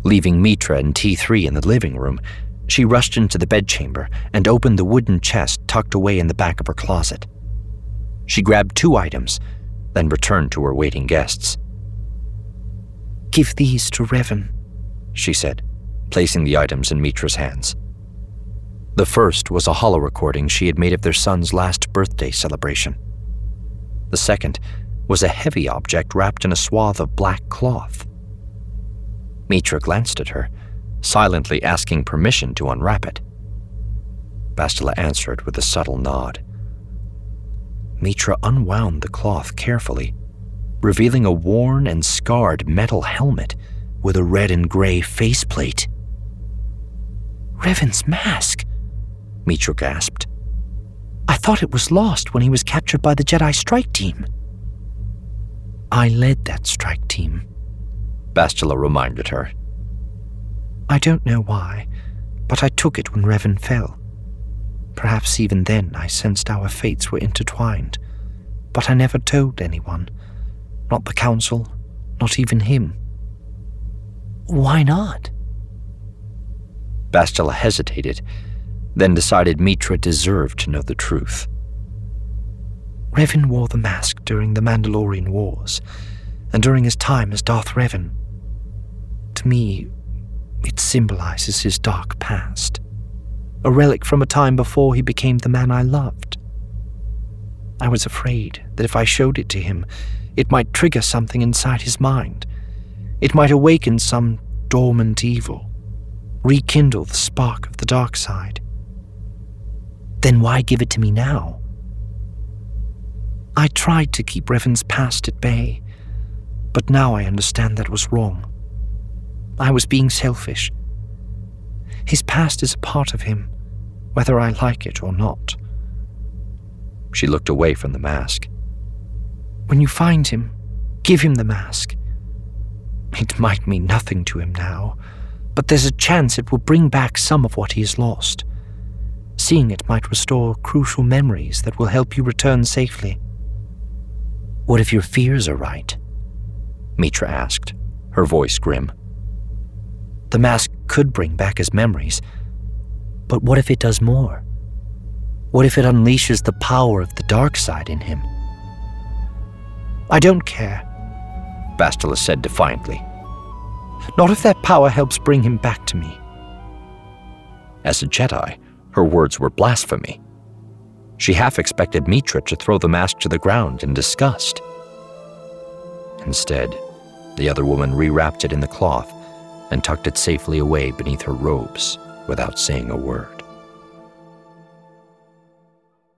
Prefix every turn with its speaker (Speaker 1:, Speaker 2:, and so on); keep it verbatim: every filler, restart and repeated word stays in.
Speaker 1: Leaving Mitra and T three in the living room, she rushed into the bedchamber and opened the wooden chest tucked away in the back of her closet. She grabbed two items, then returned to her waiting guests.
Speaker 2: "Give these to Revan,"
Speaker 1: she said, placing the items in Mitra's hands. The first was a holo-recording she had made of their son's last birthday celebration. The second was a heavy object wrapped in a swath of black cloth. Mitra glanced at her, silently asking permission to unwrap it. Bastila answered with a subtle nod. Mitra unwound the cloth carefully, revealing a worn and scarred metal helmet with a red and gray faceplate.
Speaker 2: "Revan's mask,"
Speaker 1: Mitra gasped.
Speaker 2: "I thought it was lost when he was captured by the Jedi strike team."
Speaker 1: "I led that strike team," Bastila reminded her.
Speaker 2: "I don't know why, but I took it when Revan fell. Perhaps even then I sensed our fates were intertwined, but I never told anyone. Not the Council, not even him."
Speaker 1: "Why not?" Bastila hesitated, then decided Mitra deserved to know the truth.
Speaker 2: "Revan wore the mask during the Mandalorian Wars, and during his time as Darth Revan. To me, it symbolizes his dark past, a relic from a time before he became the man I loved. I was afraid that if I showed it to him, it might trigger something inside his mind. It might awaken some dormant evil, rekindle the spark of the dark side."
Speaker 1: "Then why give it to me now?"
Speaker 2: "I tried to keep Revan's past at bay, but now I understand that was wrong. I was being selfish. His past is a part of him, whether I like it or not."
Speaker 1: She looked away from the mask.
Speaker 2: "When you find him, give him the mask. It might mean nothing to him now, but there's a chance it will bring back some of what he has lost. Seeing it might restore crucial memories that will help you return safely."
Speaker 1: "What if your fears are right?" Mitra asked, her voice grim. "The mask could bring back his memories, but what if it does more? What if it unleashes the power of the dark side in him?"
Speaker 2: "I don't care,"
Speaker 1: Bastila said defiantly.
Speaker 2: "Not if that power helps bring him back to me."
Speaker 1: As a Jedi, her words were blasphemy. She half expected Mitra to throw the mask to the ground in disgust. Instead, the other woman rewrapped it in the cloth and tucked it safely away beneath her robes without saying a word.